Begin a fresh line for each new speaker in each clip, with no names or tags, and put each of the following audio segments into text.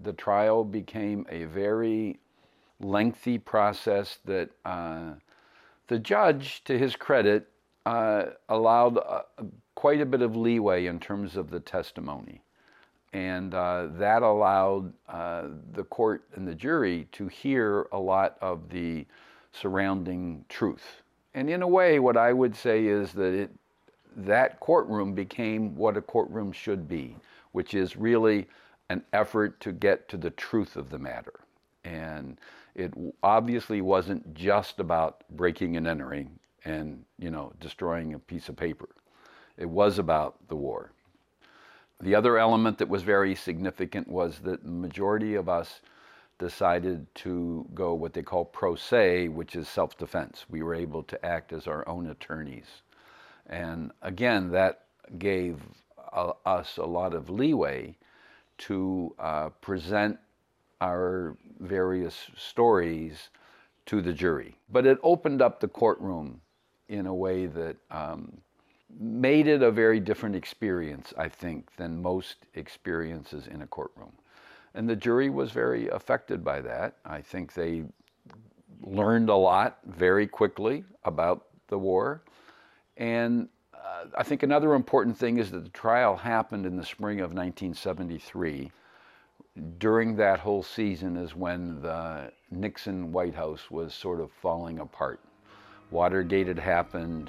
the trial became a very lengthy process that the judge, to his credit, allowed quite a bit of leeway in terms of the testimony. And that allowed the court and the jury to hear a lot of the surrounding truth. And in a way, what I would say is that that courtroom became what a courtroom should be, which is really an effort to get to the truth of the matter. And it obviously wasn't just about breaking and entering and, destroying a piece of paper. It was about the war. The other element that was very significant was that the majority of us decided to go what they call pro se, which is self-defense. We were able to act as our own attorneys. And again, that gave us a lot of leeway to present our various stories to the jury. But it opened up the courtroom in a way that made it a very different experience, I think, than most experiences in a courtroom. And the jury was very affected by that. I think they learned a lot very quickly about the war. And I think another important thing is that the trial happened in the spring of 1973. During that whole season is when the Nixon White House was sort of falling apart. Watergate had happened.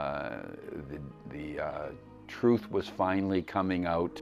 The truth was finally coming out.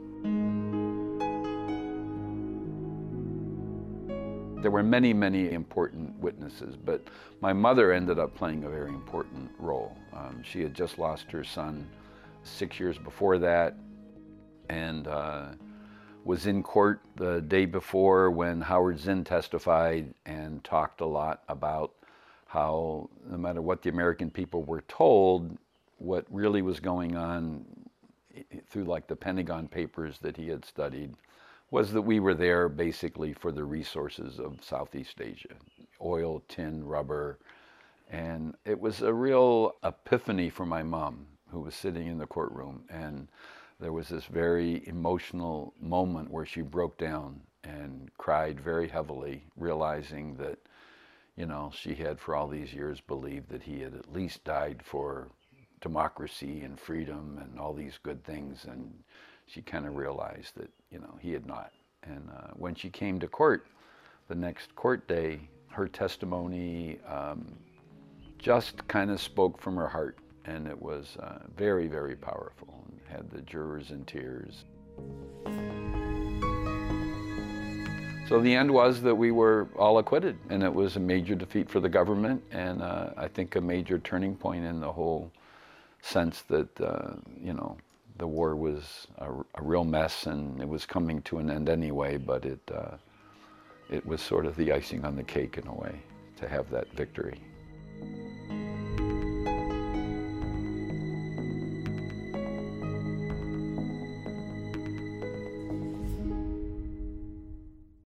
There were many, many important witnesses, but my mother ended up playing a very important role. She had just lost her son 6 years before that, and was in court the day before when Howard Zinn testified and talked a lot about how no matter what the American people were told, what really was going on through like the Pentagon Papers that he had studied was that we were there basically for the resources of Southeast Asia, oil, tin, rubber. And it was a real epiphany for my mom, who was sitting in the courtroom. And there was this very emotional moment where she broke down and cried very heavily, realizing that, she had for all these years believed that he had at least died for democracy and freedom and all these good things. And she kind of realized that, he had not. And when she came to court, the next court day, her testimony just kind of spoke from her heart. And it was very, very powerful, and had the jurors in tears. So the end was that we were all acquitted, and it was a major defeat for the government, and I think a major turning point in the whole sense that, the war was a real mess, and it was coming to an end anyway, but it was sort of the icing on the cake in a way to have that victory.